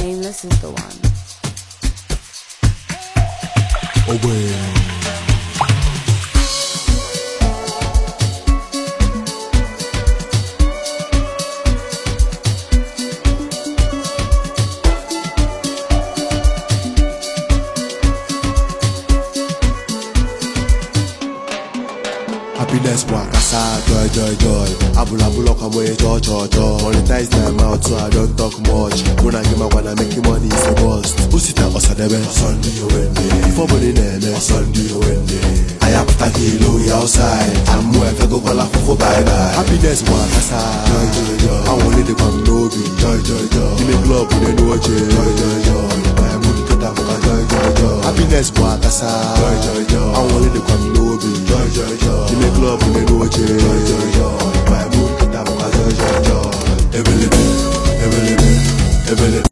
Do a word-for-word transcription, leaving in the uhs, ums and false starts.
Nameless is the one. Away. Happiness wakasa, joy, joy, joy. Abula bula kamo e jo, jo, jo. Monetize my mouth so I don't talk much. When I get my wanna make money is a bust. Usita osadebe, Sunday you wende. Before money nene, Sunday you wende. I have to kilo outside. I'm more go call for bye bye. Happiness wakasa, joy, joy, joy. I want it come no be, joy, joy, joy. Give me club with a no joy, joy, joy. My mood to that for joy, joy, joy. Happiness wakasa, joy, joy, joy. I want it come no be, joy, joy, joy. Give me club with a no joy, joy, joy. My mood to that for joy, joy, joy. Every little, every little.